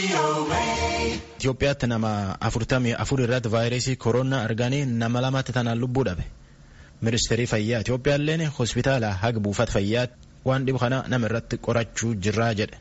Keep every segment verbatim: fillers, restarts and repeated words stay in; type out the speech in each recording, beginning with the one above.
Itoophiyaatti nama afurtamii afur irratti vaayirasii koronaa arganii nama lamatti tanaan lubbuu dhabe. Ministeerri fayyaa Itoophiyaallee hospitaala haga buufata fayyaatti waan dhibu kana nama irratti qorachuu jirraa jedhe.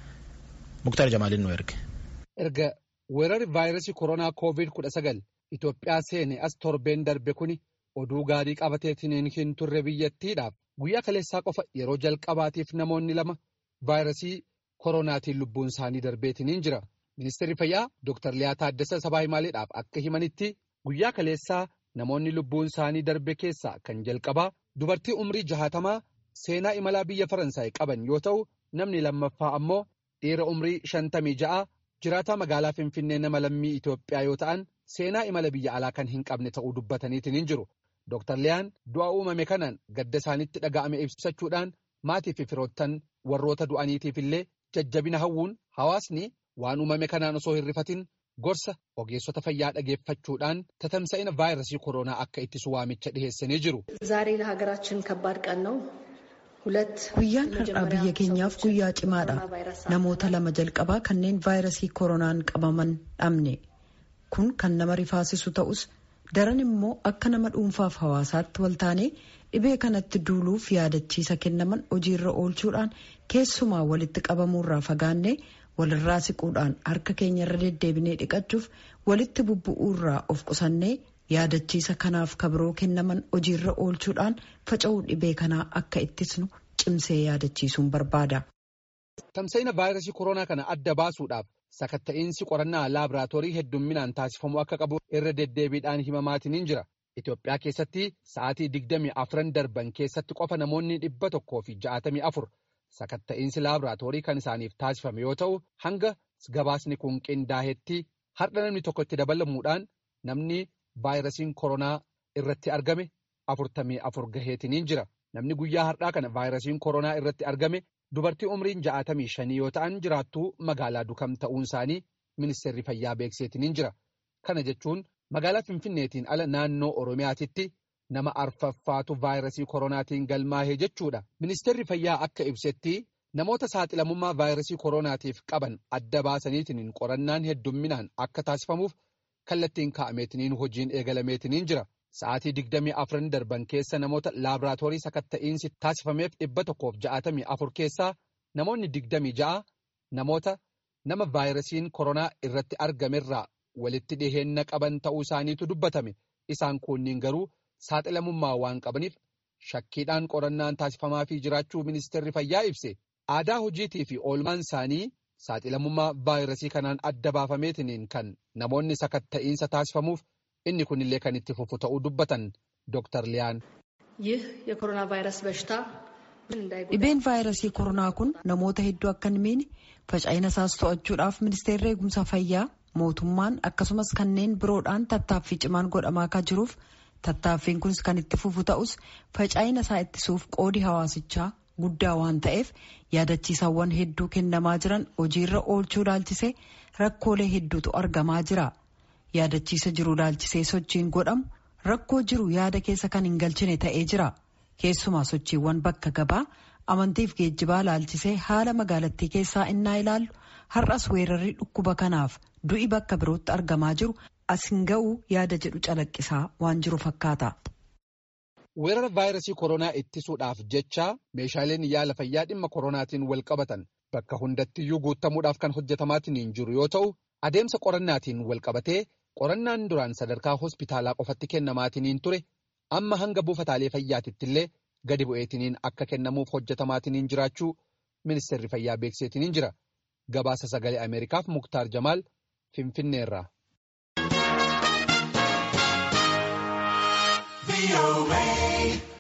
Muktaar Jamaaliin nu erge. Erga weerarri vaayirasii koronaa koovid kudha sagal Itoophiyaa seene as torbeen darbe kuni oduu gaarii qabateetiin hin turre biyyattiidhaaf guyyaa kaleessaa qofa yeroo jalqabaatiif namoonni lama vaayirasii koronaatiin lubbuun isaanii darbeetiin jira. Ministeerri fayyaa Dooktar Liyaa Taaddasa sabaa himaaleedhaaf akka himanitti guyyaa kaleessaa namoonni lubbuun isaanii darbe keessaa kan jalqabaa dubartii umrii jahaatamaa seenaa imalaa biyya Faransaay qaban yoo ta'u namni lammaffaa ammoo dhiira umrii shantamii ja'a jiraataa magaalaa Finfinnee nama lammii Itoophiyaa yoo ta'an seenaa imala biyya alaa kan hin qabne ta'uu dubbataniitiin hin jiru. Dooktar Liyaan du'a uumame kanaan gadda isaanitti dhaga'ame ibsachuudhaan maatii fi firoottan warroota du'aniitiif illee jajjabina hawwuun hawaasni waan uumame kanaan osoo hin rifatin gorsa ogeessota fayyaa dhageeffachuudhaan tatamsa'ina vaayirasii koronaa akka ittisu waamicha dhiheessanii jiru. ዛሬ ለሀገራችን ከባድ ቀን ነው. ሁለት guyyaan har'aa biyya keenyaaf guyyaa cimaadha. Namoota lama jalqabaa kanneen vaayirasii koronaan qabaman dhabne. Kun kan nama rifaasisu ta'us daran immoo akka nama dhuunfaaf hawaasaatti waltaanee dhibee kanatti duuluuf yaadachiisa kennaman hojiirra oolchuudhaan keessumaa walitti qabamuurraa fagaannee walirraa siquudhaan harka keenya irra deddeebinee dhiqachuuf walitti bubbu'uurraa of qusannee yaadachiisa kanaaf kabiroo kennaman hojiirra oolchuudhaan faca'uu dhibee kanaa akka ittisnu cimsee yaadachiisuun barbaada. Tamsa'ina vaayirasii koronaa kana adda baasuudhaaf sakatta'iinsi qorannaa laaboraatoorii heddumminaan taasifamuu akka qabu irra deddeebiidhaan himamaatiin jira. Itoophiyaa keessatti sa'aatii digdamii afran darban keessatti qofa namoonni dhibba tokkoo fi ja'atamii afur sakatta'iinsi laaboraatoorii kan isaaniif taasifame yoo ta'u hanga gabaasni kun qindaahetti har'a namni tokko itti dabalamuudhaan namni vaayirasiin koronaa irratti argame afurtamii afur gaheetiin jira. Namni guyyaa har'aa kana vaayirasiin koronaa irratti argame dubartii umriin ja'atamii shanii yoo ta'an jiraattuu magaalaa Dukam ta'uun isaanii ministeerri fayyaa beekseetiin jira. Kana jechuun magaalaa Finfinneetiin ala naannoo Oromiyaatitti nama arfaffaatu vaayirasii koronaatiin galmaahee jechuudha. Ministeerri fayyaa akka ibsetti namoota saaxilamummaa vaayirasii koronaatiif qaban adda baasaniitiin qorannaan heddumminaan akka taasifamuuf kallattiin kaa'ameetiin hojiin eegalameetiin jira. Sa'aatii digdamii afran darban keessa namoota laaboraatoorii sakatta'iinsi taasifameef dhibba tokkoof ja'atamii afur keessaa namoonni digdamii ja'a namoota nama vaayirasiin koronaa irratti argamerraa walitti dhiheenna qaban ta'uu isaaniitu dubbatame. Isaan kunniin garuu saaxilamummaa waan qabaniif shakkiidhaan qorannaan taasifamaa fi jiraachuu ministeerri fayyaa ibse. Aadaa hojiitii fi oolmaan isaanii saaxilamummaa vaayirasii kanaan adda baafameetiin kan namoonni sakatta'iinsa taasifamuuf inni kunillee kan itti fufu ta'uu dubbatan Dooktar Liyaan. ይህ የኮሮና ቫይረስ በሽታ dhibeen vaayirasii koronaa kun namoota hedduu akka hin miine faca'ina isaas to'achuudhaaf ministeerri eegumsa fayyaa mootummaan akkasumas kanneen biroodhaan tattaaffii cimaan godhamaa akka jiruuf tattaaffiin kunis kan itti fufu ta'us faca'ina isaa ittisuuf qoodi hawaasichaa guddaa waan ta'eef yaadachiisawwan hedduu kennamaa jiran hojiirra oolchuu ilaalchisee rakkoolee hedduutu argamaa jira. Yaadachiisa jiru ilaalchisee sochiin godhamu rakkoo jiru yaada keessa kan hin galchine ta'ee jira. Keessumaa sochiiwwan bakka gabaa amantiif geejjibaa ilaalchisee haala magaalattii keessaa innaa ilaallu har'as weerarri dhukkuba kanaaf du'i bakka birootti argamaa jiru as hin ga'u yaada jedhu calaqqisaa waan jiru fakkaata. Weerara vaayirasii koronaa ittisuudhaaf jecha meeshaaleen yaala fayyaa dhimma koronaatiin wal qabatan bakka hundattiyyuu guutamuudhaaf kan hojjetamaatiin jiru yoo ta'u adeemsa qorannaatiin wal qabatee qorannaan duraan sadarkaa hospitaalaa qofatti kennamaatiin ture amma hanga buufataalee fayyaatitti illee gadi bu'eetiin akka kennamuuf hojjetamaatiin jiraachuu ministeerri fayyaa beekseetiin jira. Gabaasa sagalee Ameerikaaf Muktaar Jamaal Finfinneerraa.